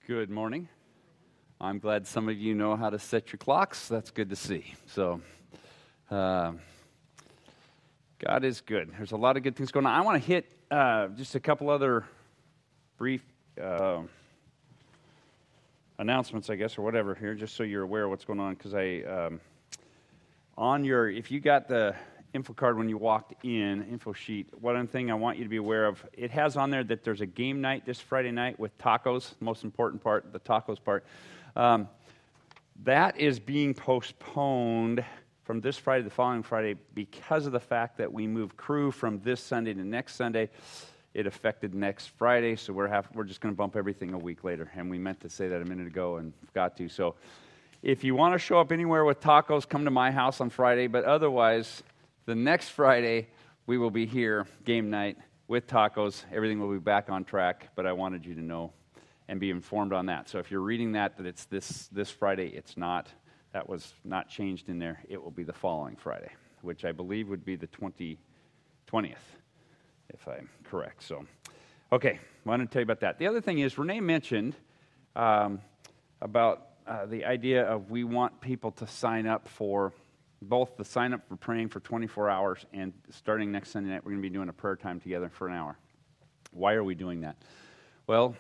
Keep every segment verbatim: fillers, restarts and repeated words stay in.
Good morning. I'm glad some of you know how to set your clocks. That's good to see. So, uh, God is good. There's a lot of good things going on. I want to hit uh, just a couple other brief uh, announcements, I guess, or whatever here, just so you're aware of what's going on. Because I, um, on your, if you got the info card when you walked in, info sheet, one thing I want you to be aware of, it has on there that there's a game night this Friday night with tacos, the most important part, the tacos part. Um, that is being postponed from this Friday to the following Friday because of the fact that we moved crew from this Sunday to next Sunday. It affected next Friday, so we're have, we're just going to bump everything a week later, and we meant to say that a minute ago and forgot to. So if you want to show up anywhere with tacos, come to my house on Friday, but otherwise, the next Friday, we will be here, game night, with tacos. Everything will be back on track, but I wanted you to know and be informed on that. So if you're reading that, that it's this, this Friday, it's not. That was not changed in there. It will be the following Friday, which I believe would be the twentieth, if I'm correct. So, okay, I wanted to tell you about that. The other thing is, Renee mentioned um, about uh, the idea of we want people to sign up for both the sign up for praying for twenty-four hours and starting next Sunday night, we're going to be doing a prayer time together for an hour. Why are we doing that? Well,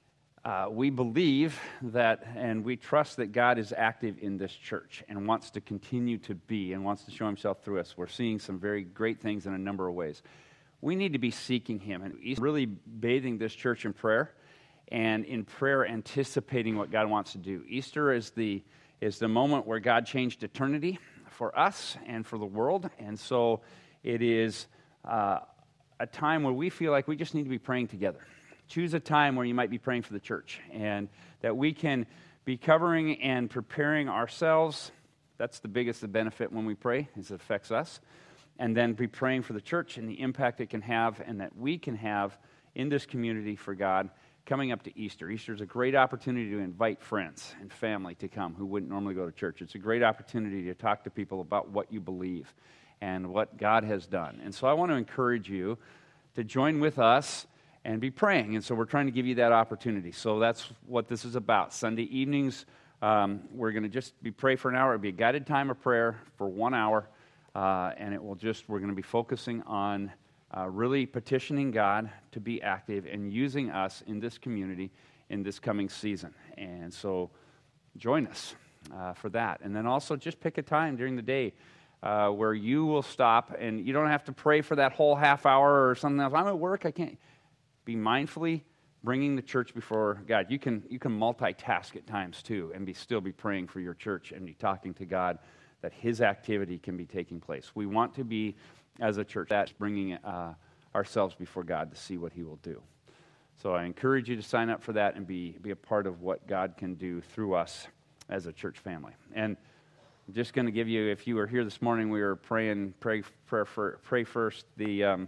uh, we believe that and we trust that God is active in this church and wants to continue to be and wants to show himself through us. We're seeing some very great things in a number of ways. We need to be seeking him and he's really bathing this church in prayer and in prayer anticipating what God wants to do. Easter is the is the moment where God changed eternity for us and for the world, and so it is uh, a time where we feel like we just need to be praying together. Choose a time where you might be praying for the church, and that we can be covering and preparing ourselves. That's the biggest benefit when we pray, is it affects us, and then be praying for the church and the impact it can have, and that we can have in this community for God. Coming up to Easter. Easter is a great opportunity to invite friends and family to come who wouldn't normally go to church. It's a great opportunity to talk to people about what you believe and what God has done. And so I want to encourage you to join with us and be praying. And so we're trying to give you that opportunity. So that's what this is about. Sunday evenings, um, we're going to just be pray for an hour. It'll be a guided time of prayer for one hour. Uh, and it will just, we're going to be focusing on Uh, really petitioning God to be active and using us in this community in this coming season. And so join us uh, for that. And then also just pick a time during the day uh, where you will stop and you don't have to pray for that whole half hour or something else. I'm at work, I can't. Be mindfully bringing the church before God. You can you can multitask at times too and be still be praying for your church and be talking to God that his activity can be taking place. We want to be, as a church, that's bringing uh, ourselves before God to see what he will do. So I encourage you to sign up for that and be, be a part of what God can do through us as a church family. And I'm just going to give you, if you were here this morning, we were praying, pray, pray, for, pray first, the um,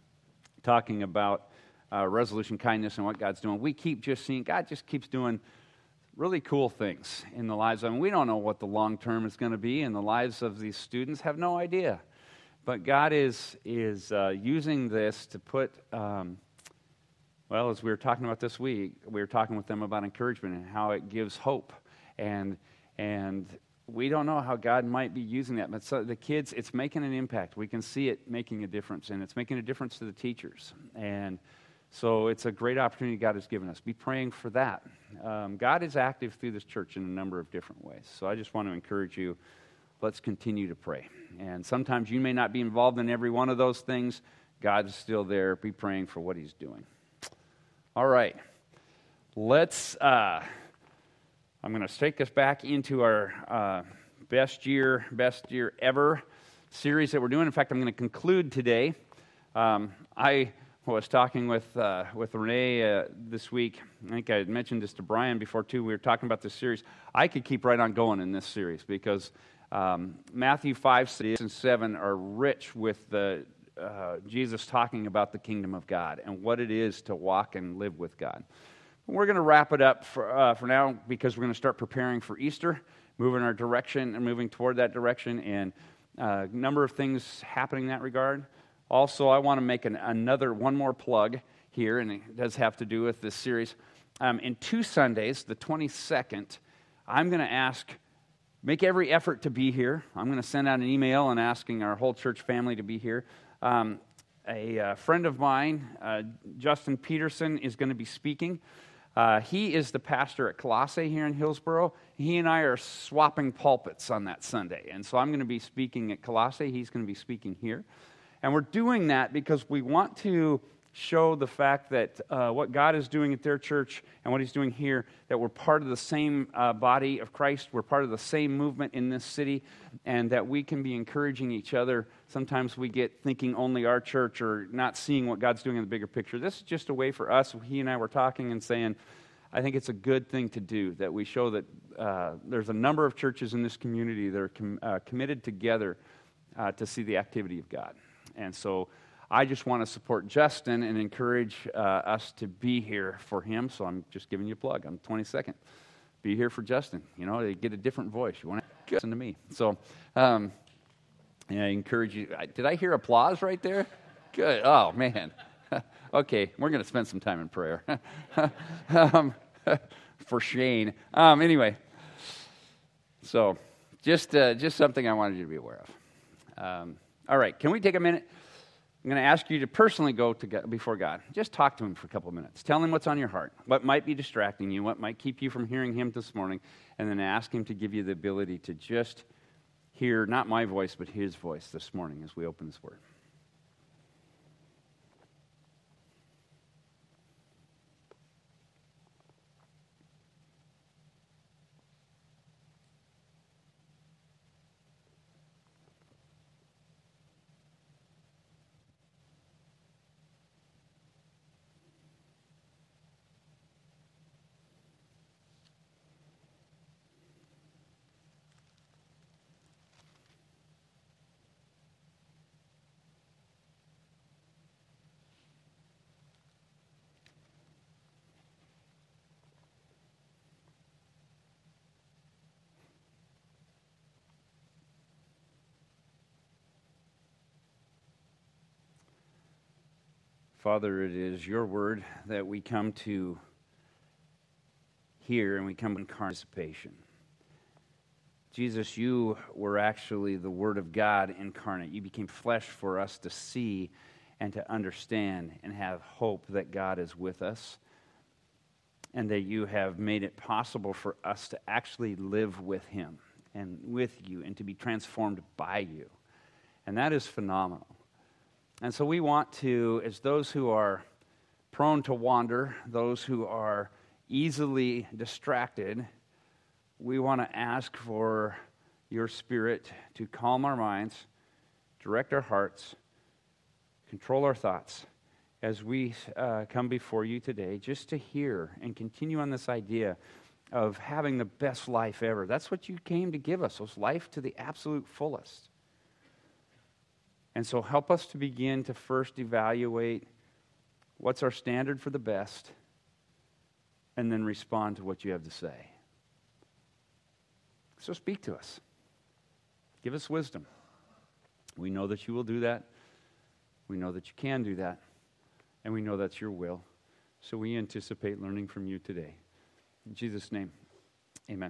talking about uh, resolution kindness and what God's doing. We keep just seeing, God just keeps doing really cool things in the lives. I mean, we don't know what the long term is going to be, and the lives of these students have no idea. But God is is uh, using this to put, um, well, as we were talking about this week, we were talking with them about encouragement and how it gives hope. And and we don't know how God might be using that. But so the kids, it's making an impact. We can see it making a difference, and it's making a difference to the teachers. And so it's a great opportunity God has given us. Be praying for that. Um, God is active through this church in a number of different ways. So I just want to encourage you, let's continue to pray. And sometimes you may not be involved in every one of those things. God's still there. Be praying for what he's doing. All right. Let's, uh, I'm going to take us back into our uh, best year, best year ever series that we're doing. In fact, I'm going to conclude today. Um, I was talking with uh, with Renee uh, this week. I think I had mentioned this to Brian before, too. We were talking about this series. I could keep right on going in this series because Um, Matthew five, six, and seven are rich with the uh, Jesus talking about the kingdom of God and what it is to walk and live with God. We're going to wrap it up for, uh, for now because we're going to start preparing for Easter, moving our direction and moving toward that direction, and a uh, number of things happening in that regard. Also, I want to make an, another, one more plug here, and it does have to do with this series. um, in two Sundays, the twenty-second, I'm going to ask, make every effort to be here. I'm going to send out an email and asking our whole church family to be here. Um, a uh, friend of mine, uh, Justin Peterson, is going to be speaking. Uh, he is the pastor at Colossae here in Hillsboro. He and I are swapping pulpits on that Sunday. And so I'm going to be speaking at Colossae. He's going to be speaking here. And we're doing that because we want to show the fact that uh, what God is doing at their church and what he's doing here, that we're part of the same uh, body of Christ, we're part of the same movement in this city, and that we can be encouraging each other. Sometimes we get thinking only our church or not seeing what God's doing in the bigger picture. This is just a way for us, he and I were talking and saying, I think it's a good thing to do, that we show that uh, there's a number of churches in this community that are com- uh, committed together uh, to see the activity of God. And so I just want to support Justin and encourage uh, us to be here for him. So I'm just giving you a plug on the twenty-second. Be here for Justin. You know, they get a different voice. You want to listen to me. So um, yeah, I encourage you. Did I hear applause right there? Good. Oh, man. Okay, we're going to spend some time in prayer um, for Shane. Um, anyway, so just uh, just something I wanted you to be aware of. Um, all right, can we take a minute? I'm going to ask you to personally go to God, before God. Just talk to him for a couple of minutes. Tell him what's on your heart, what might be distracting you, what might keep you from hearing him this morning, and then ask him to give you the ability to just hear, not my voice, but his voice this morning as we open this word. Father, it is your word that we come to hear, and we come in participation. Jesus, you were actually the Word of God incarnate. You became flesh for us to see and to understand and have hope that God is with us, and that you have made it possible for us to actually live with him and with you and to be transformed by you. And that is phenomenal. And so we want to, as those who are prone to wander, those who are easily distracted, we want to ask for your Spirit to calm our minds, direct our hearts, control our thoughts as we uh, come before you today, just to hear and continue on this idea of having the best life ever. That's what you came to give us, was life to the absolute fullest. And so help us to begin to first evaluate what's our standard for the best, and then respond to what you have to say. So speak to us. Give us wisdom. We know that you will do that. We know that you can do that. And we know that's your will. So we anticipate learning from you today. In Jesus' name, amen.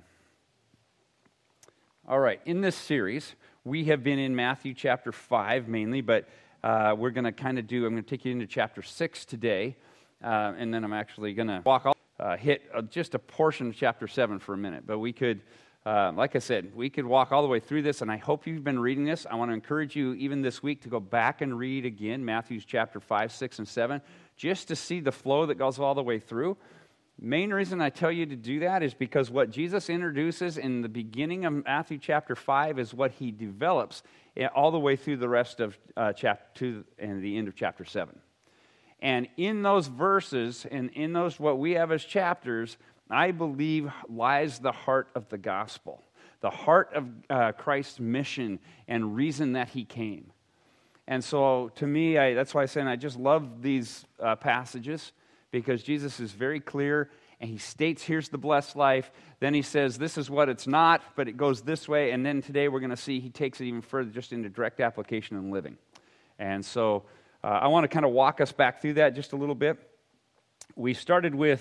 All right, in this series, we have been in Matthew chapter five mainly, but uh, we're going to kind of do, I'm going to take you into chapter six today, uh, and then I'm actually going to walk all, uh, hit uh, just a portion of chapter seven for a minute. But we could, uh, like I said, we could walk all the way through this, and I hope you've been reading this. I want to encourage you, even this week, to go back and read again Matthew's chapter five, six, and seven, just to see the flow that goes all the way through. Main reason I tell you to do that is because what Jesus introduces in the beginning of Matthew chapter five is what he develops all the way through the rest of uh, chapter two and the end of chapter seven. And in those verses and in those what we have as chapters, I believe lies the heart of the gospel, the heart of uh, Christ's mission and reason that he came. And so to me, I, that's why I say I just love these uh, passages, because Jesus is very clear, and he states, here's the blessed life. Then he says, this is what it's not, but it goes this way. And then today we're going to see he takes it even further just into direct application and living. And so uh, I want to kind of walk us back through that just a little bit. We started with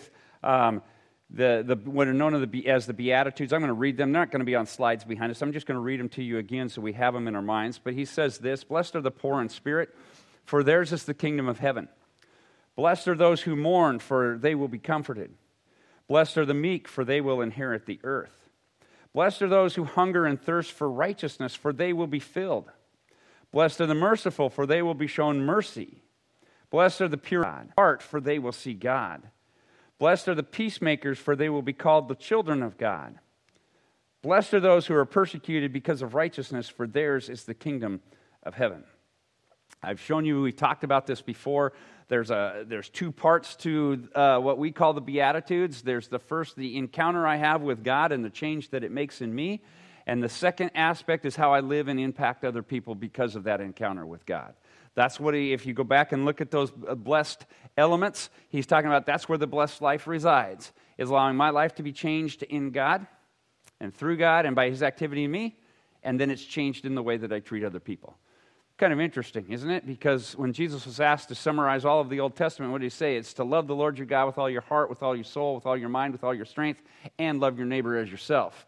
Um, the, the, what are known as the Beatitudes. I'm going to read them. They're not going to be on slides behind us. I'm just going to read them to you again so we have them in our minds. But he says this, "Blessed are the poor in spirit, for theirs is the kingdom of heaven. Blessed are those who mourn, for they will be comforted. Blessed are the meek, for they will inherit the earth. Blessed are those who hunger and thirst for righteousness, for they will be filled. Blessed are the merciful, for they will be shown mercy. Blessed are the pure in heart, for they will see God. Blessed are the peacemakers, for they will be called the children of God. Blessed are those who are persecuted because of righteousness, for theirs is the kingdom of heaven." I've shown you, we talked about this before. There's a there's two parts to uh, what we call the Beatitudes. There's the first, the encounter I have with God and the change that it makes in me. And the second aspect is how I live and impact other people because of that encounter with God. That's what he, if you go back and look at those blessed elements, he's talking about that's where the blessed life resides, is allowing my life to be changed in God and through God and by his activity in me, and then it's changed in the way that I treat other people. Kind of interesting, isn't it? Because when Jesus was asked to summarize all of the Old Testament, what did he say? It's to love the Lord your God with all your heart, with all your soul, with all your mind, with all your strength, and love your neighbor as yourself.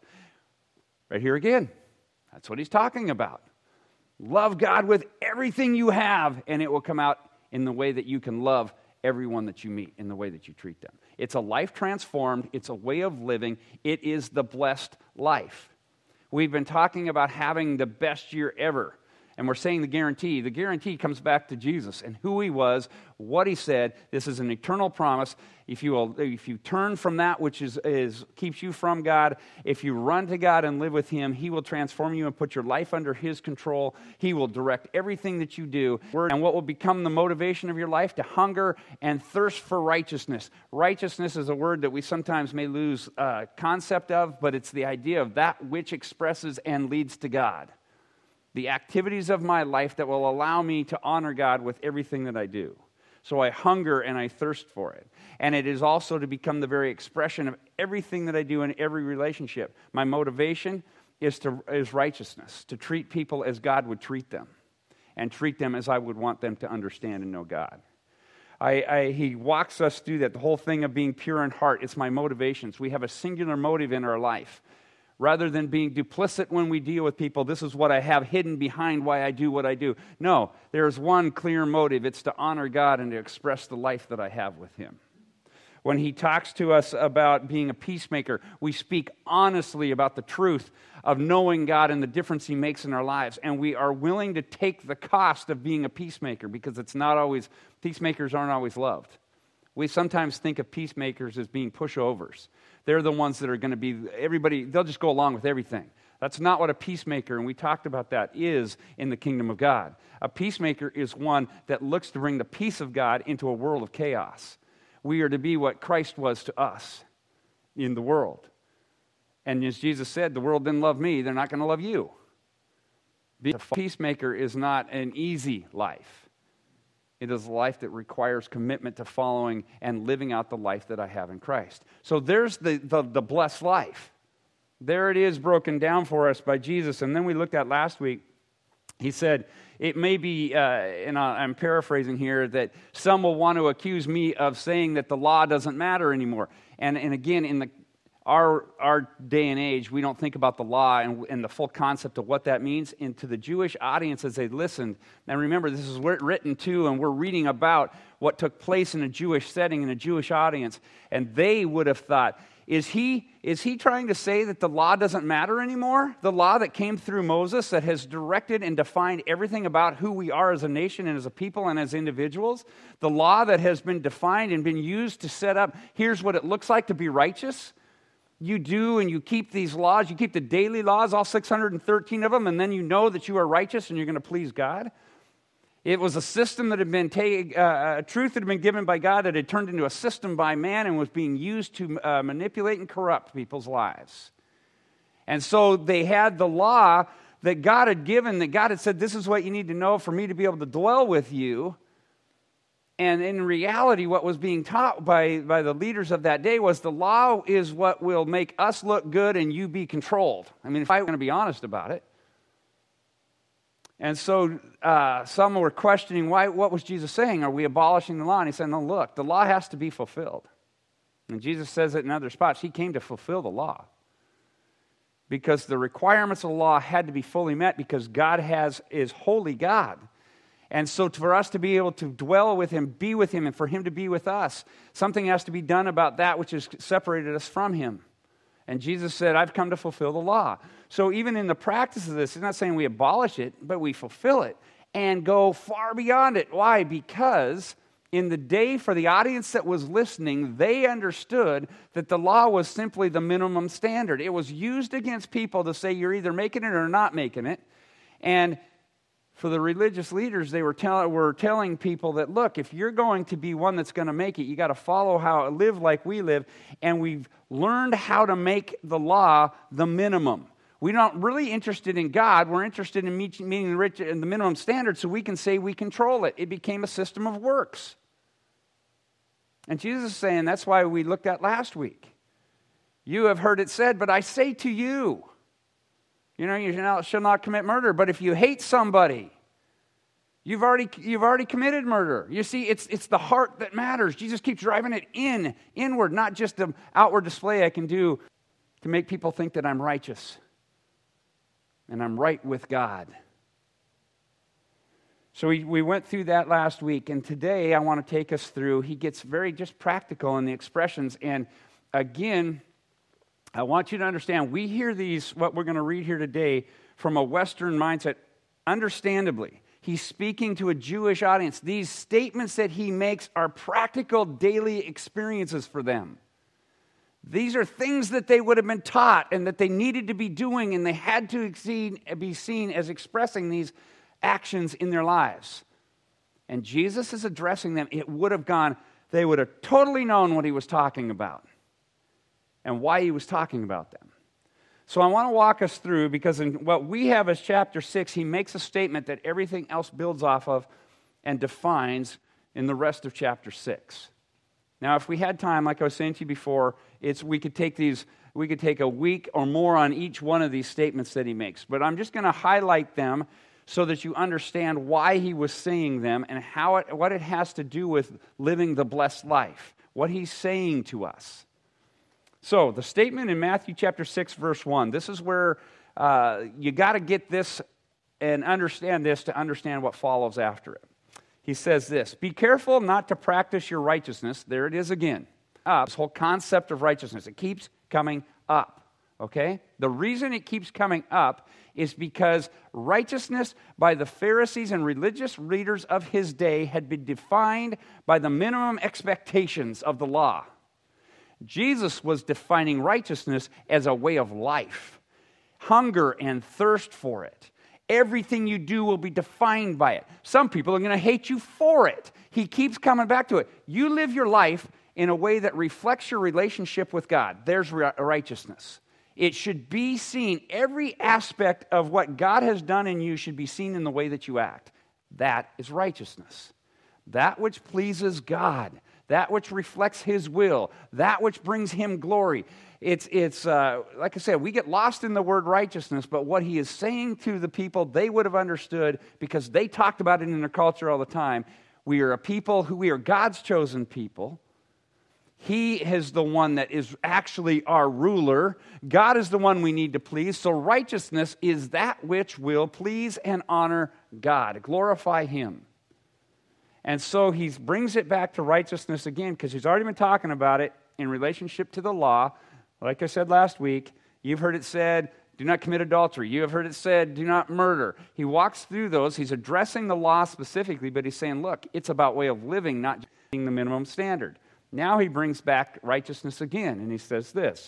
Right here again, that's what he's talking about. Love God with everything you have, and it will come out in the way that you can love everyone that you meet, in the way that you treat them. It's a life transformed. It's a way of living. It is the blessed life. We've been talking about having the best year ever. And we're saying the guarantee. The guarantee comes back to Jesus and who he was, what he said. This is an eternal promise. If you will, if you turn from that which is, is keeps you from God, if you run to God and live with him, he will transform you and put your life under his control. He will direct everything that you do. And what will become the motivation of your life? To hunger and thirst for righteousness. Righteousness is a word that we sometimes may lose uh, concept of, but it's the idea of that which expresses and leads to God. The activities of my life that will allow me to honor God with everything that I do. So I hunger and I thirst for it. And it is also to become the very expression of everything that I do in every relationship. My motivation is to is righteousness, to treat people as God would treat them, and treat them as I would want them to understand and know God. I, I, he walks us through that, the whole thing of being pure in heart. It's my motivations. We have a singular motive in our life. Rather than being duplicit when we deal with people, this is what I have hidden behind why I do what I do. No, there's one clear motive. It's to honor God and to express the life that I have with him. When he talks to us about being a peacemaker, we speak honestly about the truth of knowing God and the difference he makes in our lives. And we are willing to take the cost of being a peacemaker because it's not always, peacemakers aren't always loved. We sometimes think of peacemakers as being pushovers. They're the ones that are going to be, everybody, they'll just go along with everything. That's not what a peacemaker, and we talked about that, is in the kingdom of God. A peacemaker is one that looks to bring the peace of God into a world of chaos. We are to be what Christ was to us in the world. And as Jesus said, the world didn't love me, they're not going to love you. Being a peacemaker is not an easy life. It is a life that requires commitment to following and living out the life that I have in Christ. So there's the, the, the blessed life. There it is broken down for us by Jesus. And then we looked at last week, he said, it may be, uh, and I'm paraphrasing here, that some will want to accuse me of saying that the law doesn't matter anymore. And, and again, in the Our our day and age, we don't think about the law and, and the full concept of what that means. And to the Jewish audience as they listened, and remember, this is written to, and we're reading about what took place in a Jewish setting, in a Jewish audience, and they would have thought, is he, is he trying to say that the law doesn't matter anymore? The law that came through Moses that has directed and defined everything about who we are as a nation and as a people and as individuals? The law that has been defined and been used to set up, here's what it looks like to be righteous? You do and you keep these laws, you keep the daily laws, all six hundred thirteen of them, and then you know that you are righteous and you're going to please God. It was a system that had been, ta- uh, a truth that had been given by God that had turned into a system by man and was being used to uh, manipulate and corrupt people's lives. And so they had the law that God had given, that God had said, this is what you need to know for me to be able to dwell with you. And in reality, what was being taught by, by the leaders of that day was the law is what will make us look good and you be controlled. I mean, if I'm going to be honest about it. And so uh, some were questioning, why? What was Jesus saying? Are we abolishing the law? And he said, no, look, the law has to be fulfilled. And Jesus says it in other spots. He came to fulfill the law. Because the requirements of the law had to be fully met because God has is holy God. And so for us to be able to dwell with Him, be with Him, and for Him to be with us, something has to be done about that which has separated us from Him. And Jesus said, I've come to fulfill the law. So even in the practice of this, it's not saying we abolish it, but we fulfill it and go far beyond it. Why? Because in the day for the audience that was listening, they understood that the law was simply the minimum standard. It was used against people to say you're either making it or not making it. And for the religious leaders, they were, tell, were telling people that, look, if you're going to be one that's going to make it, you got to follow how, live like we live. And we've learned how to make the law the minimum. We're not really interested in God. We're interested in meeting the minimum standard so we can say we control it. It became a system of works. And Jesus is saying, that's why we looked at last week. You have heard it said, but I say to you, you know, you shall not, shall not commit murder. But if you hate somebody, you've already you've already committed murder. You see, it's it's the heart that matters. Jesus keeps driving it in, inward, not just the outward display I can do to make people think that I'm righteous and I'm right with God. So we, we went through that last week, and today I want to take us through, he gets very just practical in the expressions, and again, I want you to understand, we hear these, what we're going to read here today, from a Western mindset, understandably. He's speaking to a Jewish audience. These statements that he makes are practical daily experiences for them. These are things that they would have been taught and that they needed to be doing, and they had to exceed, be seen as expressing these actions in their lives. And Jesus is addressing them. It would have gone, they would have totally known what he was talking about and why he was talking about them. So I want to walk us through, because in what we have as chapter six, he makes a statement that everything else builds off of and defines in the rest of chapter six. Now, if we had time, like I was saying to you before, it's we could take these, we could take a week or more on each one of these statements that he makes. But I'm just going to highlight them so that you understand why he was saying them and how it, what it has to do with living the blessed life, what he's saying to us. So, the statement in Matthew chapter six, verse one, this is where uh, you got to get this and understand this to understand what follows after it. He says this, be careful not to practice your righteousness. There it is again. Uh, this whole concept of righteousness, it keeps coming up. Okay? The reason it keeps coming up is because righteousness by the Pharisees and religious leaders of his day had been defined by the minimum expectations of the law. Jesus was defining righteousness as a way of life. Hunger and thirst for it. Everything you do will be defined by it. Some people are going to hate you for it. He keeps coming back to it. You live your life in a way that reflects your relationship with God. There's righteousness. It should be seen, every aspect of what God has done in you should be seen in the way that you act. That is righteousness. That which pleases God. That which reflects His will. That which brings Him glory. It's, it's uh, like I said, we get lost in the word righteousness, but what He is saying to the people, they would have understood because they talked about it in their culture all the time. We are a people who, we are God's chosen people. He is the one that is actually our ruler. God is the one we need to please. So righteousness is that which will please and honor God, glorify Him. And so he brings it back to righteousness again because he's already been talking about it in relationship to the law. Like I said last week, you've heard it said, do not commit adultery. You have heard it said, do not murder. He walks through those. He's addressing the law specifically, but he's saying, look, it's about way of living, not just being the minimum standard. Now he brings back righteousness again, and he says this,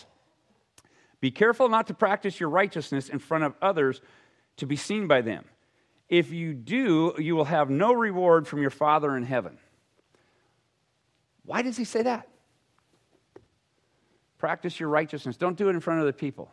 be careful not to practice your righteousness in front of others to be seen by them. If you do, you will have no reward from your Father in heaven. Why does he say that? Practice your righteousness. Don't do it in front of the people.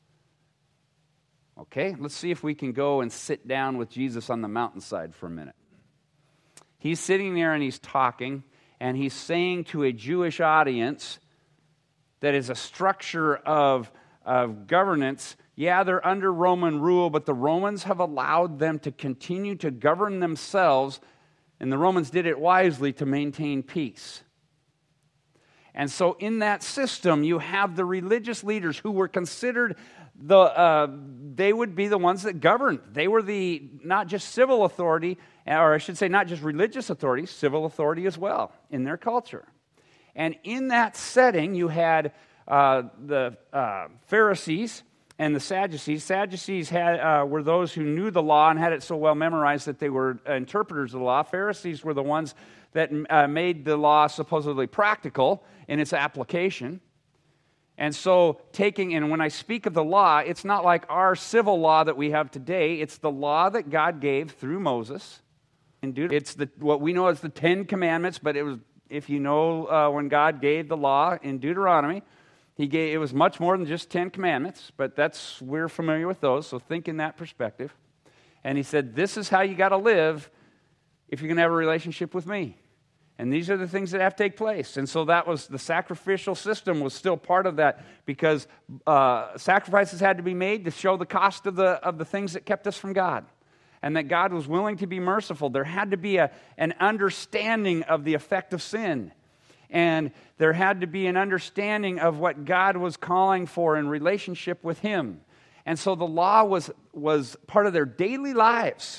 Okay, let's see if we can go and sit down with Jesus on the mountainside for a minute. He's sitting there and he's talking, and he's saying to a Jewish audience that is a structure of, of governance. Yeah, they're under Roman rule, but the Romans have allowed them to continue to govern themselves, and the Romans did it wisely to maintain peace. And so in that system, you have the religious leaders who were considered the, uh, they would be the ones that governed. They were the, not just civil authority, or I should say not just religious authority, civil authority as well in their culture. And in that setting, you had uh, the uh, Pharisees and the Sadducees. Sadducees had, uh, were those who knew the law and had it so well memorized that they were interpreters of the law. Pharisees were the ones that uh, made the law supposedly practical in its application. And so taking, and when I speak of the law, it's not like our civil law that we have today. It's the law that God gave through Moses. It's the what we know as the Ten Commandments, but it was, if you know, uh, when God gave the law in Deuteronomy, He gave, it was much more than just Ten Commandments, but that's, we're familiar with those, so think in that perspective. And He said, this is how you got to live if you're going to have a relationship with me. And these are the things that have to take place. And so that was, the sacrificial system was still part of that, because uh, sacrifices had to be made to show the cost of the of the things that kept us from God. And that God was willing to be merciful. There had to be a, an understanding of the effect of sin. And there had to be an understanding of what God was calling for in relationship with Him. And so the law was, was part of their daily lives.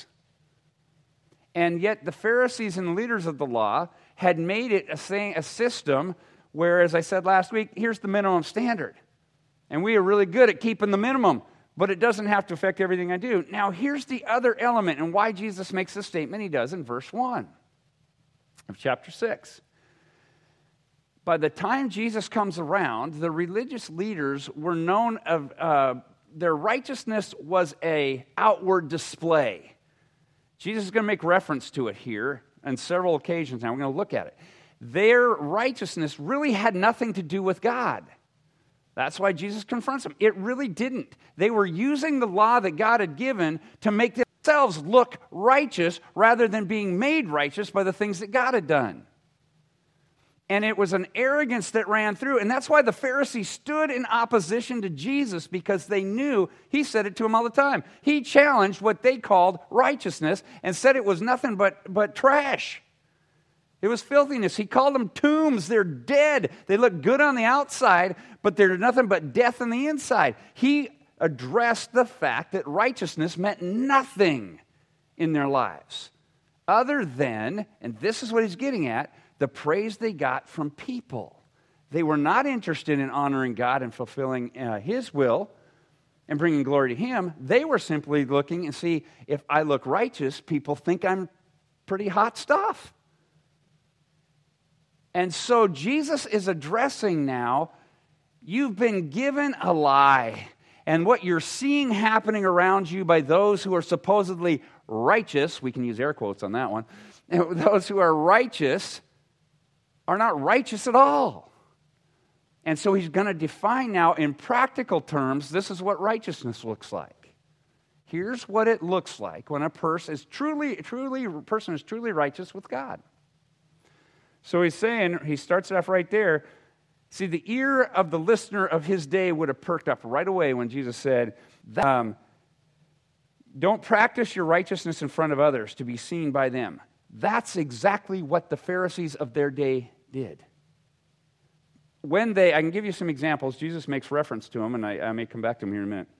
And yet the Pharisees and the leaders of the law had made it a, thing, a system where, as I said last week, here's the minimum standard. And we are really good at keeping the minimum, but it doesn't have to affect everything I do. Now, here's the other element and why Jesus makes the statement He does in verse one of chapter six. By the time Jesus comes around, the religious leaders were known of, uh, their righteousness was a outward display. Jesus is going to make reference to it here on several occasions. Now we're going to look at it. Their righteousness really had nothing to do with God. That's why Jesus confronts them. It really didn't. They were using the law that God had given to make themselves look righteous rather than being made righteous by the things that God had done. And it was an arrogance that ran through. And that's why the Pharisees stood in opposition to Jesus, because they knew, He said it to them all the time. He challenged what they called righteousness and said it was nothing but, but trash. It was filthiness. He called them tombs. They're dead. They look good on the outside, but they're nothing but death on the inside. He addressed the fact that righteousness meant nothing in their lives other than, and this is what He's getting at, the praise they got from people. They were not interested in honoring God and fulfilling uh, His will and bringing glory to Him. They were simply looking and see, if I look righteous, people think I'm pretty hot stuff. And so Jesus is addressing now, you've been given a lie. And what you're seeing happening around you by those who are supposedly righteous, we can use air quotes on that one, those who are righteous are not righteous at all. And so He's going to define now in practical terms, this is what righteousness looks like. Here's what it looks like when a person is truly, truly, a person is truly righteous with God. So He's saying, He starts it off right there. See, the ear of the listener of His day would have perked up right away when Jesus said, um, don't practice your righteousness in front of others to be seen by them. That's exactly what the Pharisees of their day did. When they, I can give you some examples. Jesus makes reference to them, and I, I may come back to them here in a minute.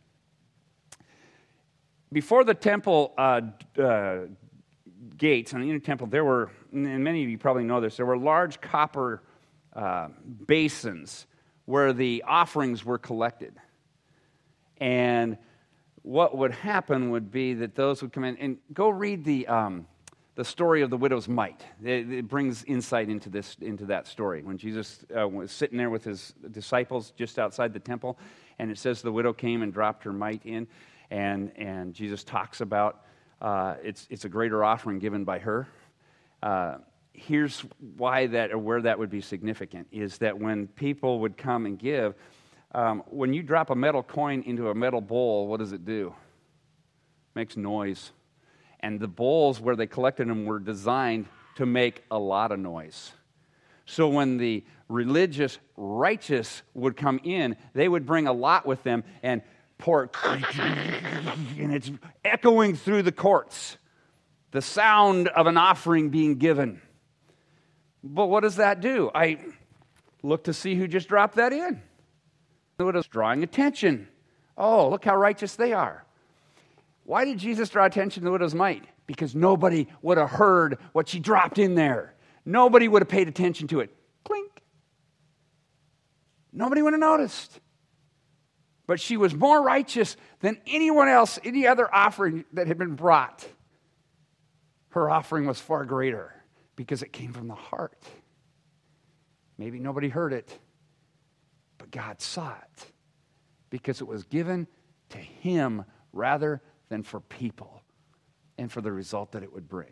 Before the temple uh, uh, gates on the inner temple, there were, and many of you probably know this, there were large copper uh, basins where the offerings were collected. And what would happen would be that those would come in, and go read the um, the story of the widow's mite. It, it brings insight into this, into that story. When Jesus uh, was sitting there with His disciples just outside the temple, and it says the widow came and dropped her mite in, and and Jesus talks about uh, it's it's a greater offering given by her. Uh, here's why that, or where that would be significant, is that when people would come and give, um, when you drop a metal coin into a metal bowl, what does it do? It makes noise. And the bowls where they collected them were designed to make a lot of noise. So when the religious righteous would come in, they would bring a lot with them and pour it, and it's echoing through the courts. The sound of an offering being given. But what does that do? I, Look to see who just dropped that in. The widow's drawing attention. Oh, look how righteous they are. Why did Jesus draw attention to the widow's mite? Because nobody would have heard what she dropped in there. Nobody would have paid attention to it. Clink. Nobody would have noticed. But she was more righteous than anyone else, any other offering that had been brought. Her offering was far greater because it came from the heart. Maybe nobody heard it, but God saw it because it was given to him rather than for people and for the result that it would bring.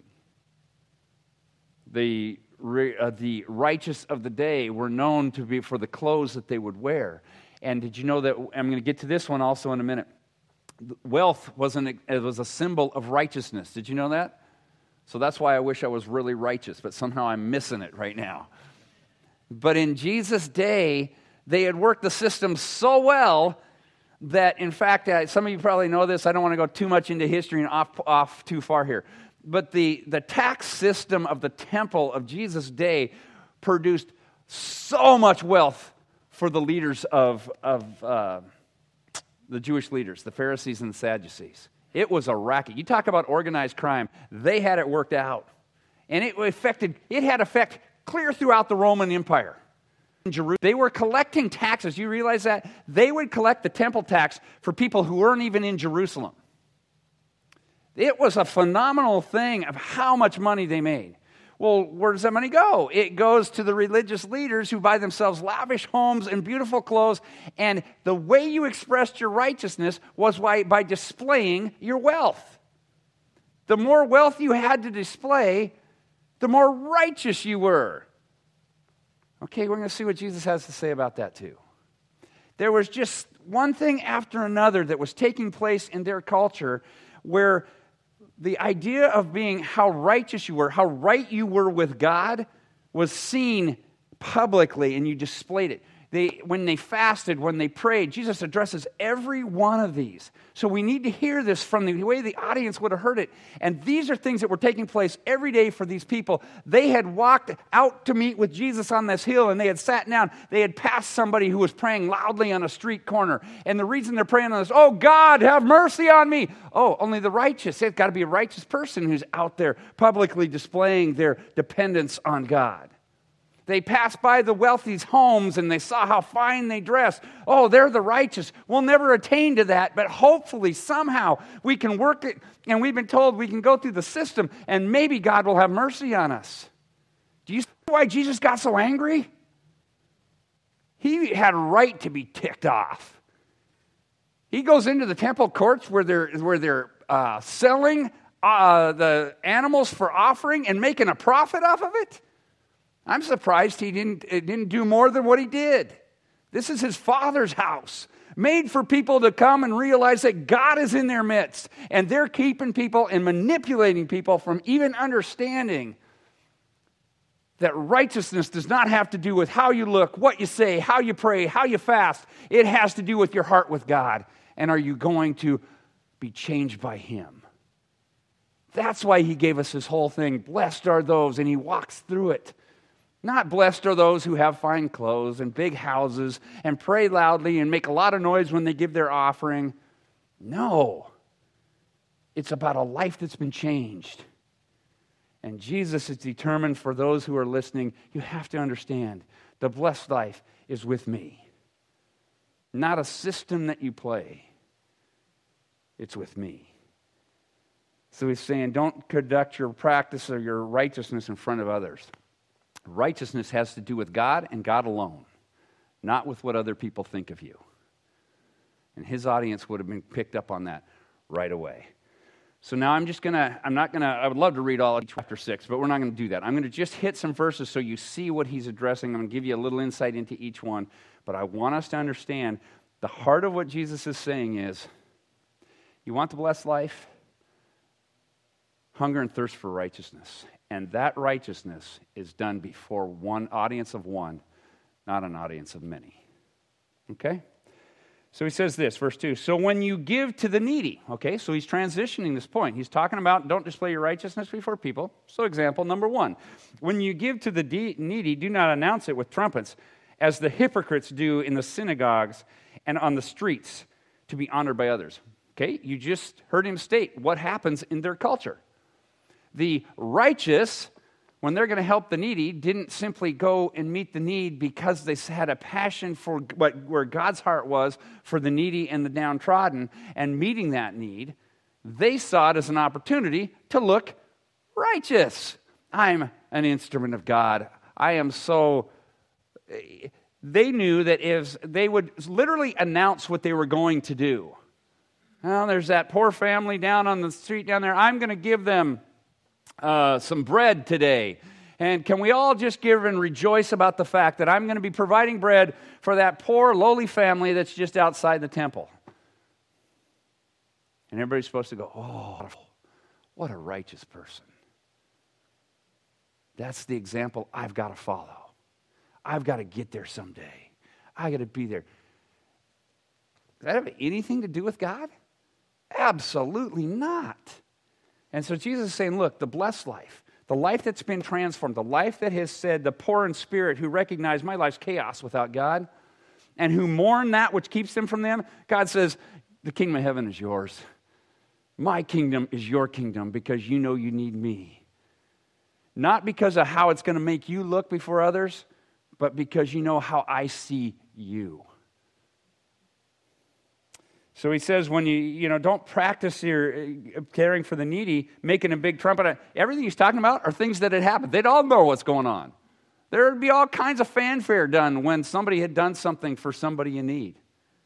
The, uh, the righteous of the day were known to be for the clothes that they would wear. And did you know that, I'm going to get to this one also in a minute, wealth was, an, it was a symbol of righteousness. Did you know that? So that's why I wish I was really righteous, but somehow I'm missing it right now. But in Jesus' day, they had worked the system so well that, in fact, uh, some of you probably know this. I don't want to go too much into history and off, off too far here. But the, the tax system of the temple of Jesus' day produced so much wealth for the leaders of, of uh, the Jewish leaders, the Pharisees and the Sadducees. It was a racket. You talk about organized crime. They had it worked out. And it affected, it had effect clear throughout the Roman Empire. In Jerusalem, they were collecting taxes. You realize that? They would collect the temple tax for people who weren't even in Jerusalem. It was a phenomenal thing of how much money they made. Well, where does that money go? It goes to the religious leaders who buy themselves lavish homes and beautiful clothes. And the way you expressed your righteousness was by, by displaying your wealth. The more wealth you had to display, the more righteous you were. Okay, we're going to see what Jesus has to say about that too. There was just one thing after another that was taking place in their culture where the idea of being how righteous you were, how right you were with God, was seen publicly, and you displayed it. They, when they fasted, when they prayed, Jesus addresses every one of these. So we need to hear this from the way the audience would have heard it. And these are things that were taking place every day for these people. They had walked out to meet with Jesus on this hill, and they had sat down. They had passed somebody who was praying loudly on a street corner. And the reason they're praying on this, oh, God, have mercy on me. Oh, only the righteous. They've got to be a righteous person who's out there publicly displaying their dependence on God. They passed by the wealthy's homes and they saw how fine they dressed. Oh, they're the righteous. We'll never attain to that, but hopefully somehow we can work it, and we've been told we can go through the system and maybe God will have mercy on us. Do you see why Jesus got so angry? He had a right to be ticked off. He goes into the temple courts where they're, where they're uh, selling uh, the animals for offering and making a profit off of it. I'm surprised he didn't, it didn't do more than what he did. This is his Father's house, made for people to come and realize that God is in their midst, and they're keeping people and manipulating people from even understanding that righteousness does not have to do with how you look, what you say, how you pray, how you fast. It has to do with your heart with God, and are you going to be changed by him? That's why he gave us this whole thing. Blessed are those, and he walks through it. Not blessed are those who have fine clothes and big houses and pray loudly and make a lot of noise when they give their offering. No. It's about a life that's been changed. And Jesus is determined for those who are listening, you have to understand, the blessed life is with me. Not a system that you play. It's with me. So he's saying, don't conduct your practice or your righteousness in front of others. Righteousness has to do with God and God alone, not with what other people think of you. And his audience would have been picked up on that right away. So now I'm just going to, I'm not going to, I would love to read all of chapter six, but we're not going to do that. I'm going to just hit some verses so you see what he's addressing. I'm going to give you a little insight into each one, but I want us to understand the heart of what Jesus is saying is, you want the blessed life? Hunger and thirst for righteousness. And that righteousness is done before one audience of one, not an audience of many. Okay? So he says this, verse two. So when you give to the needy, okay, so he's transitioning this point. He's talking about don't display your righteousness before people. So example number one, when you give to the de- needy, do not announce it with trumpets as the hypocrites do in the synagogues and on the streets, to be honored by others. Okay, you just heard him state what happens in their culture. The righteous, when they're going to help the needy, didn't simply go and meet the need because they had a passion for what where God's heart was for the needy and the downtrodden, and meeting that need. They saw it as an opportunity to look righteous. I'm an instrument of God. I am so... They knew that if they would literally announce what they were going to do. Well, there's that poor family down on the street down there. I'm going to give them uh, some bread today. And can we all just give and rejoice about the fact that I'm going to be providing bread for that poor, lowly family that's just outside the temple? And everybody's supposed to go, oh, what a righteous person. That's the example I've got to follow. I've got to get there someday. I got to be there. Does that have anything to do with God? Absolutely not. And so Jesus is saying, look, the blessed life, the life that's been transformed, the life that has said, the poor in spirit who recognize my life's chaos without God, and who mourn that which keeps them from them, God says, the kingdom of heaven is yours. My kingdom is your kingdom because you know you need me. Not because of how it's going to make you look before others, but because you know how I see you. So he says, when you, you know, don't practice your uh, caring for the needy, making a big trumpet. Everything he's talking about are things that had happened. They'd all know what's going on. There would be all kinds of fanfare done when somebody had done something for somebody in need.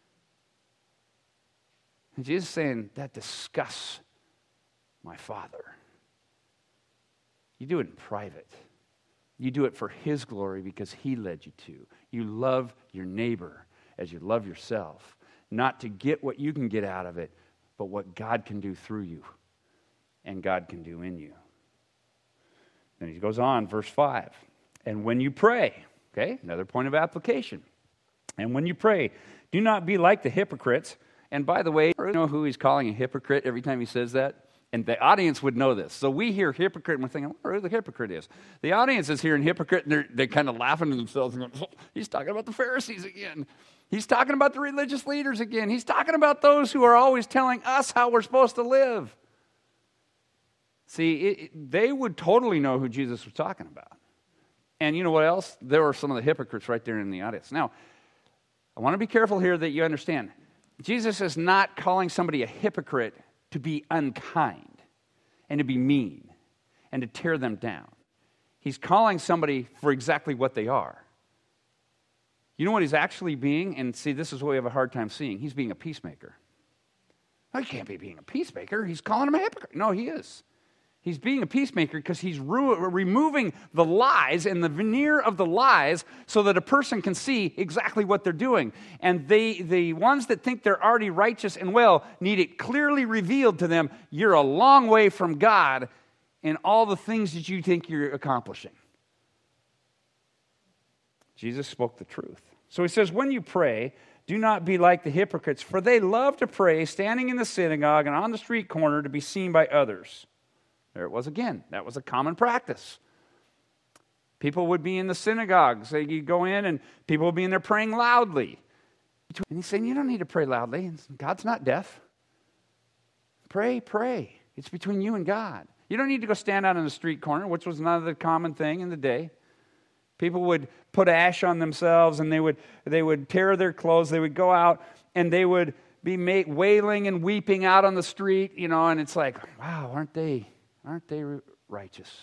And Jesus is saying, that disgusts my Father. You do it in private. You do it for His glory because He led you to. You love your neighbor as you love yourself. Not to get what you can get out of it, but what God can do through you and God can do in you. Then he goes on, verse five. And when you pray, okay, another point of application. And when you pray, do not be like the hypocrites. And by the way, you know who he's calling a hypocrite every time he says that? And the audience would know this. So we hear hypocrite and we're thinking, I wonder who the hypocrite is. The audience is hearing hypocrite and they're, they're kind of laughing to themselves and going, oh, he's talking about the Pharisees again. He's talking about the religious leaders again. He's talking about those who are always telling us how we're supposed to live. See, it, it, they would totally know who Jesus was talking about. And you know what else? There were some of the hypocrites right there in the audience. Now, I want to be careful here that you understand. Jesus is not calling somebody a hypocrite to be unkind and to be mean and to tear them down. He's calling somebody for exactly what they are. You know what he's actually being? And see, this is what we have a hard time seeing. He's being a peacemaker. No, he can't be being a peacemaker. He's calling him a hypocrite. No, he is. He's being a peacemaker because he's re- removing the lies and the veneer of the lies so that a person can see exactly what they're doing. And they, the ones that think they're already righteous and well need it clearly revealed to them, you're a long way from God in all the things that you think you're accomplishing. Jesus spoke the truth. So he says, when you pray, do not be like the hypocrites, for they love to pray standing in the synagogue and on the street corner to be seen by others. There it was again. That was a common practice. People would be in the synagogues. They, you go in and people would be in there praying loudly. And he's saying, you don't need to pray loudly. God's not deaf. Pray, pray. It's between you and God. You don't need to go stand out on the street corner, which was another common thing in the day. People would put ash on themselves and they would they would tear their clothes. They would go out and they would be make, wailing and weeping out on the street, you know, and it's like, wow, aren't they... Aren't they righteous?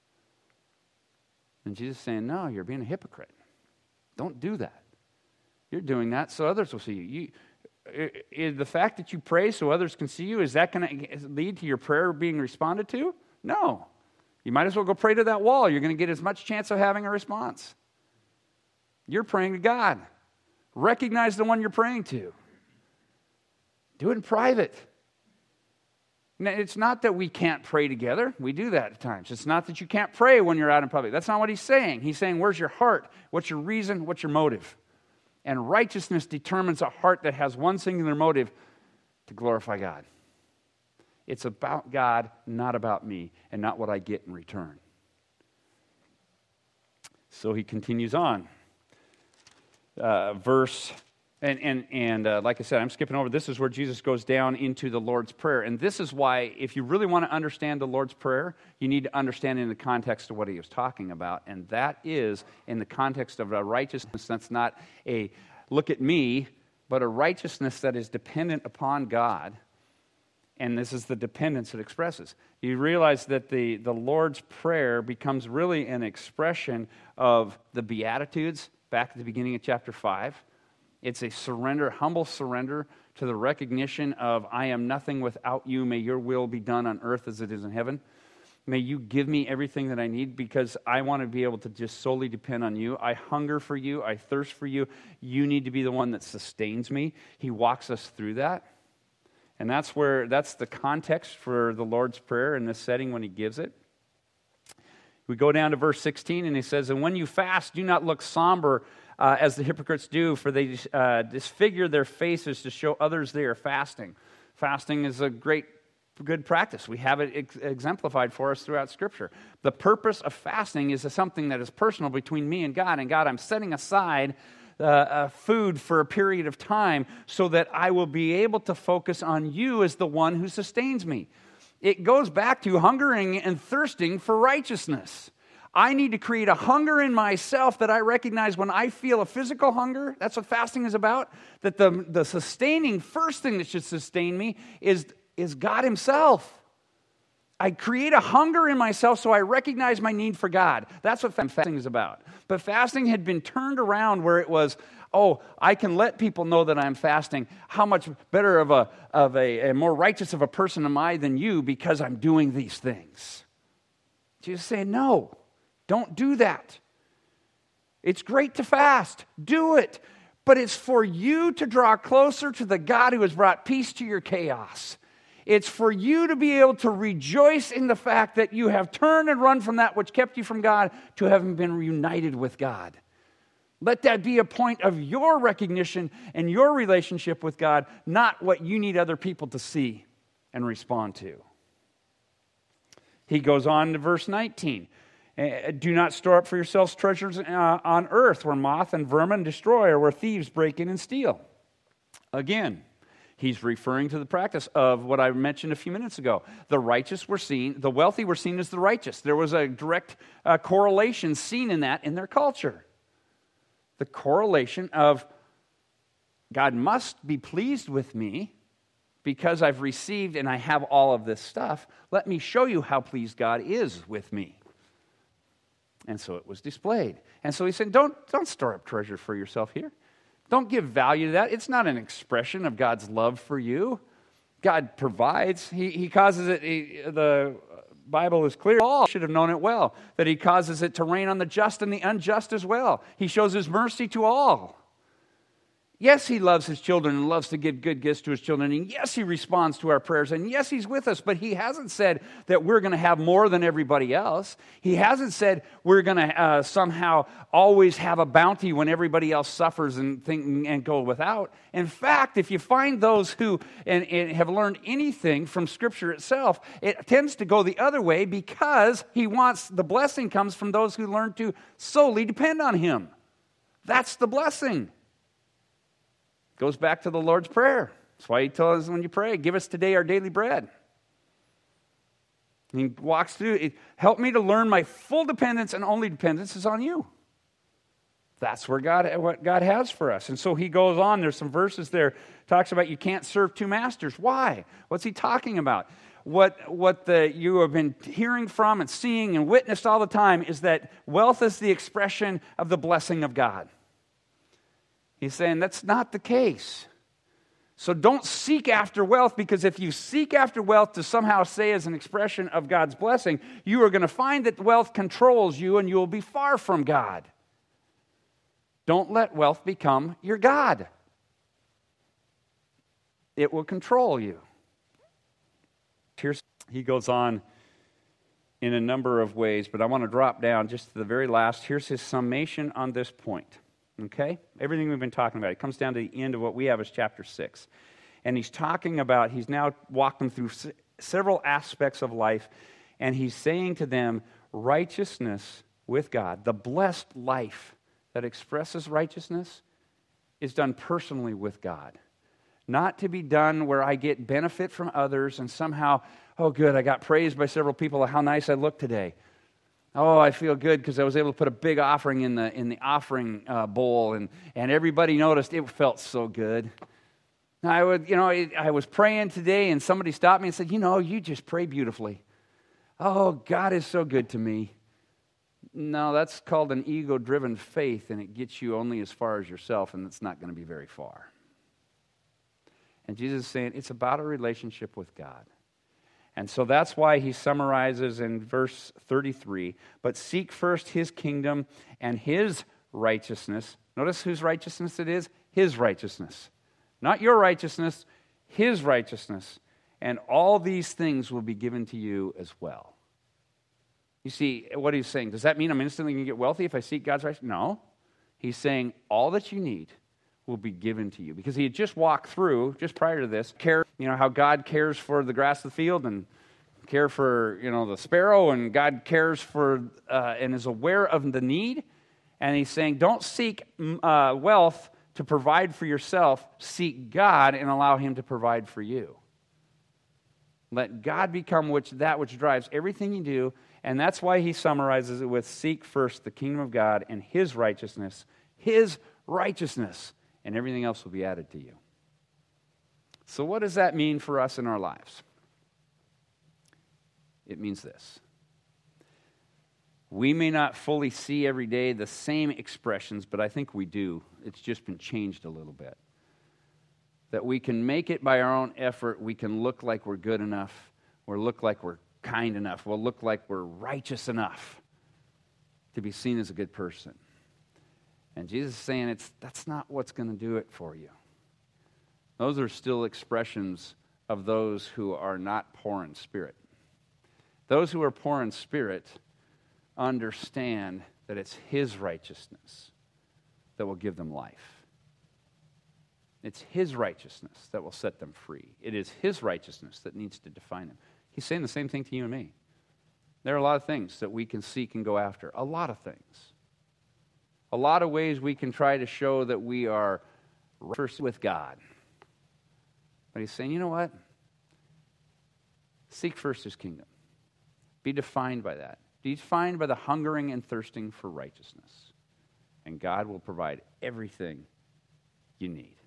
And Jesus is saying, no, you're being a hypocrite. Don't do that. You're doing that so others will see you. you is the fact that you pray so others can see you, is that going to lead to your prayer being responded to? No. You might as well go pray to that wall. You're going to get as much chance of having a response. You're praying to God. Recognize the one you're praying to. Do it in private. Now, it's not that we can't pray together. We do that at times. It's not that you can't pray when you're out in public. That's not what he's saying. He's saying, where's your heart? What's your reason? What's your motive? And righteousness determines a heart that has one singular motive, to glorify God. It's about God, not about me, and not what I get in return. So he continues on. uh, verse, and, and, and uh, like I said, I'm skipping over. This is where Jesus goes down into the Lord's Prayer. And this is why, if you really want to understand the Lord's Prayer, you need to understand it in the context of what he was talking about. And that is in the context of a righteousness that's not a look at me, but a righteousness that is dependent upon God. And this is the dependence it expresses. You realize that the, the Lord's Prayer becomes really an expression of the Beatitudes back at the beginning of chapter five. It's a surrender, humble surrender to the recognition of, I am nothing without you. May your will be done on earth as it is in heaven. May you give me everything that I need because I want to be able to just solely depend on you. I hunger for you. I thirst for you. You need to be the one that sustains me. He walks us through that. And that's where, that's the context for the Lord's Prayer in this setting when he gives it. We go down to verse sixteen and he says, and when you fast, do not look somber uh, as the hypocrites do, for they uh, disfigure their faces to show others they are fasting. Fasting is a great, good practice. We have it ex- exemplified for us throughout Scripture. The purpose of fasting is something that is personal between me and God. And God, I'm setting aside uh, uh, food for a period of time so that I will be able to focus on you as the one who sustains me. It goes back to hungering and thirsting for righteousness. I need to create a hunger in myself that I recognize when I feel a physical hunger. That's what fasting is about. That the, the sustaining, first thing that should sustain me is, is God himself. I create a hunger in myself so I recognize my need for God. That's what fasting is about. But fasting had been turned around where it was, oh, I can let people know that I'm fasting. How much better of a, of a, a more righteous of a person am I than you because I'm doing these things? Jesus saying, no, don't do that. It's great to fast. Do it. But it's for you to draw closer to the God who has brought peace to your chaos. It's for you to be able to rejoice in the fact that you have turned and run from that which kept you from God to having been reunited with God. Let that be a point of your recognition and your relationship with God, not what you need other people to see and respond to. He goes on to verse nineteen. Do not store up for yourselves treasures uh, on earth where moth and vermin destroy or where thieves break in and steal. Again, he's referring to the practice of what I mentioned a few minutes ago. The righteous were seen, the wealthy were seen as the righteous. There was a direct uh, correlation seen in that in their culture. The correlation of God must be pleased with me because I've received and I have all of this stuff. Let me show you how pleased God is with me. And so it was displayed. And so he said, don't, don't store up treasure for yourself here. Don't give value to that. It's not an expression of God's love for you. God provides. He, he causes it, he, the Bible is clear. All should have known it well, that he causes it to rain on the just and the unjust as well. He shows his mercy to all. Yes, he loves his children and loves to give good gifts to his children. And yes, he responds to our prayers. And yes, he's with us. But he hasn't said that we're going to have more than everybody else. He hasn't said we're going to uh, somehow always have a bounty when everybody else suffers and think, and go without. In fact, if you find those who and, and have learned anything from Scripture itself, it tends to go the other way because he wants the blessing comes from those who learn to solely depend on him. That's the blessing. Goes back to the Lord's Prayer. That's why he tells us when you pray, give us today our daily bread. And he walks through it. Help me to learn my full dependence and only dependence is on you. That's where God, what God has for us. And so he goes on. There's some verses there. Talks about you can't serve two masters. Why? What's he talking about? What, what the, you have been hearing from and seeing and witnessed all the time is that wealth is the expression of the blessing of God. He's saying that's not the case. So don't seek after wealth, because if you seek after wealth to somehow say as an expression of God's blessing, you are going to find that wealth controls you and you will be far from God. Don't let wealth become your God. It will control you. Here's, he goes on in a number of ways, but I want to drop down just to the very last. Here's his summation on this point. Okay? Everything we've been talking about. It comes down to the end of what we have as chapter six. And he's talking about, he's now walked them through s- several aspects of life, and he's saying to them, righteousness with God, the blessed life that expresses righteousness, is done personally with God. Not to be done where I get benefit from others and somehow, oh good, I got praised by several people how nice I look today. Oh, I feel good because I was able to put a big offering in the in the offering uh, bowl, and, and everybody noticed. It felt so good. I would, you know, I was praying today, and somebody stopped me and said, you know, you just pray beautifully. Oh, God is so good to me. No, that's called an ego-driven faith, and it gets you only as far as yourself, and it's not going to be very far. And Jesus is saying it's about a relationship with God. And so that's why he summarizes in verse thirty-three, but seek first his kingdom and his righteousness. Notice whose righteousness it is? His righteousness. Not your righteousness, his righteousness. And all these things will be given to you as well. You see, what he's saying, does that mean I'm instantly going to get wealthy if I seek God's righteousness? No. He's saying all that you need will be given to you. Because he had just walked through, just prior to this, care, you know, how God cares for the grass of the field and care for, you know, the sparrow, and God cares for uh, and is aware of the need. And he's saying, don't seek uh, wealth to provide for yourself. Seek God and allow him to provide for you. Let God become which that which drives everything you do. And that's why he summarizes it with seek first the kingdom of God and his righteousness, his righteousness, and everything else will be added to you. So what does that mean for us in our lives? It means this. We may not fully see every day the same expressions, but I think we do. It's just been changed a little bit. That we can make it by our own effort. We can look like we're good enough, or look like we're kind enough. We'll look like we're righteous enough to be seen as a good person. And Jesus is saying it's that's not what's going to do it for you. Those are still expressions of those who are not poor in spirit. Those who are poor in spirit understand that it's his righteousness that will give them life. It's his righteousness that will set them free. It is his righteousness that needs to define them. He's saying the same thing to you and me. There are a lot of things that we can seek and go after. A lot of things. A lot of ways we can try to show that we are first with God. But he's saying, you know what? Seek first his kingdom. Be defined by that. Be defined by the hungering and thirsting for righteousness. And God will provide everything you need.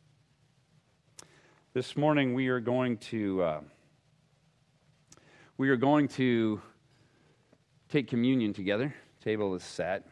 This morning we are going to uh, we are going to take communion together. The table is set.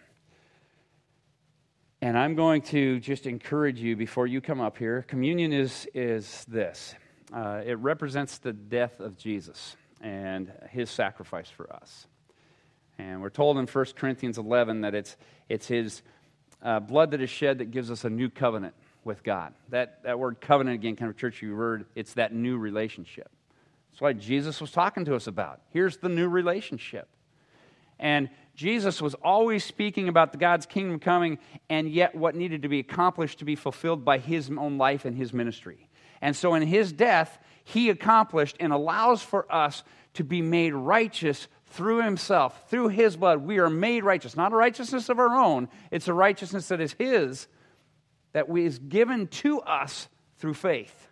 And I'm going to just encourage you before you come up here. Communion is, is this. Uh, it represents the death of Jesus and his sacrifice for us. And we're told in First Corinthians eleven that it's, it's his uh, blood that is shed that gives us a new covenant with God. That, that word covenant, again, kind of churchy word, it's that new relationship. That's what Jesus was talking to us about. Here's the new relationship. And Jesus was always speaking about the God's kingdom coming, and yet what needed to be accomplished to be fulfilled by his own life and his ministry. And so in his death, he accomplished and allows for us to be made righteous through himself, through his blood. We are made righteous. Not a righteousness of our own. It's a righteousness that is his, that is given to us through faith.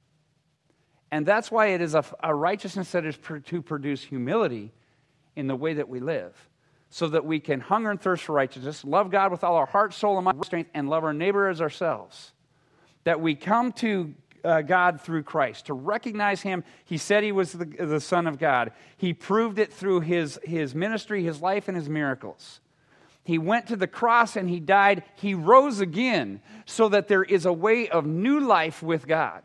And that's why it is a, a righteousness that is pr- to produce humility in the way that we live, so that we can hunger and thirst for righteousness, love God with all our heart, soul, and mind, strength, and love our neighbor as ourselves. That we come to uh, God through Christ, to recognize him. He said he was the, the Son of God. He proved it through his, his ministry, his life, and his miracles. He went to the cross and he died. He rose again so that there is a way of new life with God.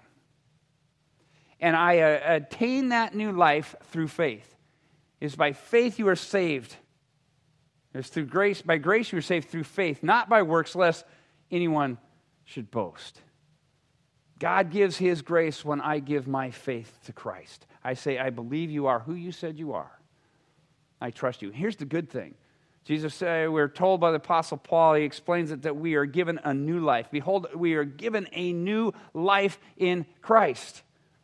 And I uh, attain that new life through faith. It's by faith you are saved. It's through grace. By grace you are saved through faith, not by works, lest anyone should boast. God gives his grace when I give my faith to Christ. I say, I believe you are who you said you are. I trust you. Here's the good thing. Jesus said, we're told by the Apostle Paul, he explains it, that we are given a new life. Behold, we are given a new life in Christ.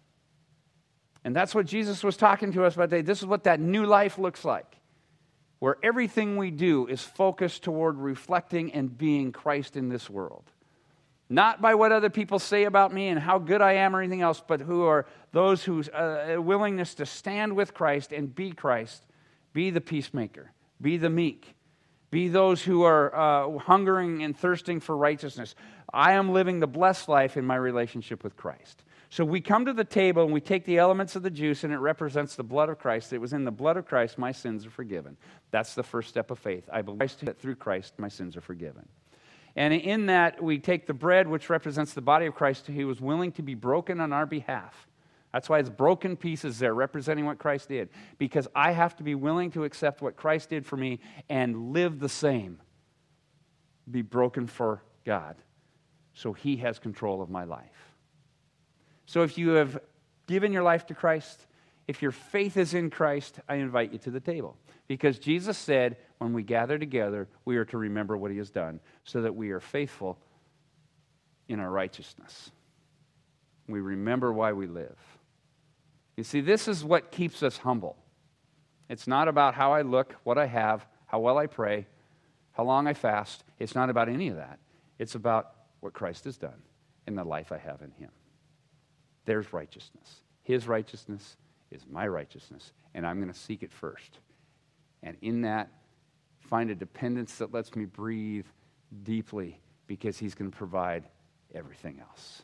And that's what Jesus was talking to us about today. This is what that new life looks like, where everything we do is focused toward reflecting and being Christ in this world. Not by what other people say about me and how good I am or anything else, but who are those whose uh, willingness to stand with Christ and be Christ, be the peacemaker, be the meek, be those who are uh, hungering and thirsting for righteousness. I am living the blessed life in my relationship with Christ. So we come to the table and we take the elements of the juice, and it represents the blood of Christ. It was in the blood of Christ my sins are forgiven. That's the first step of faith. I believe that through Christ my sins are forgiven. And in that, we take the bread, which represents the body of Christ, who was willing to be broken on our behalf. That's why it's broken pieces there, representing what Christ did. Because I have to be willing to accept what Christ did for me and live the same. Be broken for God. So He has control of my life. So if you have given your life to Christ, if your faith is in Christ, I invite you to the table. Because Jesus said, when we gather together, we are to remember what He has done, so that we are faithful in our righteousness. We remember why we live. You see, this is what keeps us humble. It's not about how I look, what I have, how well I pray, how long I fast. It's not about any of that. It's about what Christ has done in the life I have in Him. There's righteousness. His righteousness is my righteousness, and I'm going to seek it first. And in that, find a dependence that lets me breathe deeply, because He's going to provide everything else.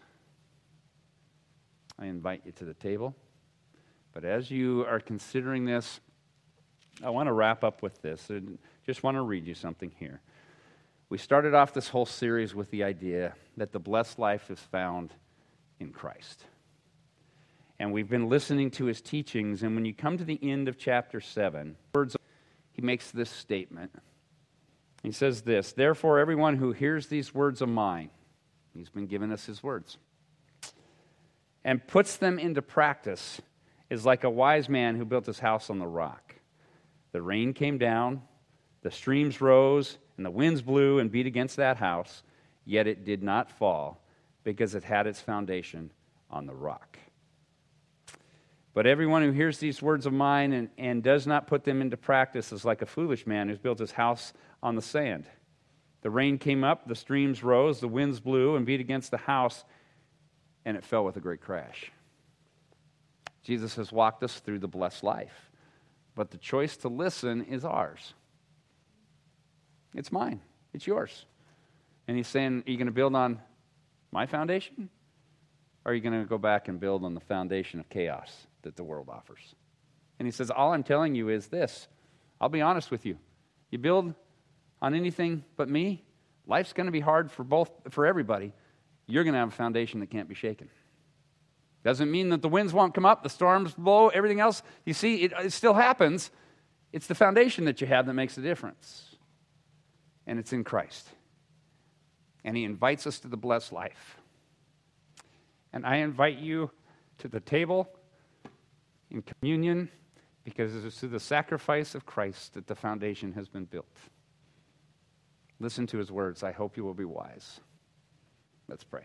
I invite you to the table. But as you are considering this, I want to wrap up with this. I just want to read you something here. We started off this whole series with the idea that the blessed life is found in Christ. And we've been listening to His teachings, and when you come to the end of chapter seven, words, He makes this statement. He says this, "Therefore everyone who hears these words of mine," He's been giving us His words, "and puts them into practice is like a wise man who built his house on the rock. The rain came down, the streams rose, and the winds blew and beat against that house, yet it did not fall, because it had its foundation on the rock. But everyone who hears these words of mine and, and does not put them into practice is like a foolish man who's built his house on the sand. The rain came up, the streams rose, the winds blew and beat against the house, and it fell with a great crash." Jesus has walked us through the blessed life, but the choice to listen is ours. It's mine. It's yours. And He's saying, are you going to build on my foundation? Or are you going to go back and build on the foundation of chaos that the world offers? And He says, all I'm telling you is this. I'll be honest with you. You build on anything but me, life's going to be hard for both, for everybody. You're going to have a foundation that can't be shaken. Doesn't mean that the winds won't come up, the storms blow, everything else. You see, it, it still happens. It's the foundation that you have that makes the difference. And it's in Christ. And He invites us to the blessed life. And I invite you to the table in communion, because it is through the sacrifice of Christ that the foundation has been built. Listen to His words. I hope you will be wise. Let's pray.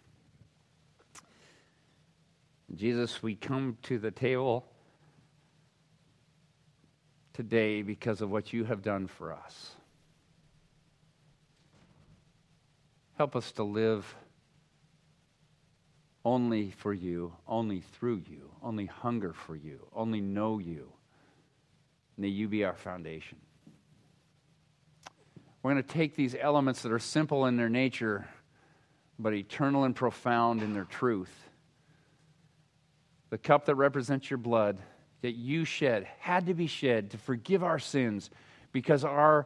Jesus, we come to the table today because of what You have done for us. Help us to live only for You, only through You, only hunger for You, only know You. May You be our foundation. We're going to take these elements that are simple in their nature, but eternal and profound in their truth. The cup that represents Your blood that You shed, had to be shed to forgive our sins, because our,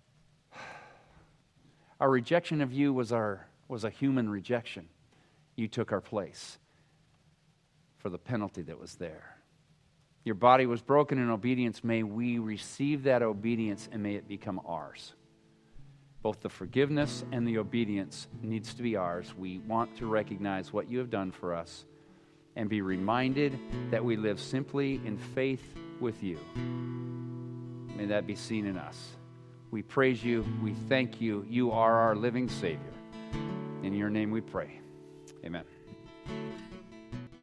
our rejection of You was, our, was a human rejection. You took our place for the penalty that was there. Your body was broken in obedience. May we receive that obedience, and may it become ours. Both the forgiveness and the obedience needs to be ours. We want to recognize what You have done for us and be reminded that we live simply in faith with You. May that be seen in us. We praise You. We thank You. You are our living Savior. In Your name we pray. Amen.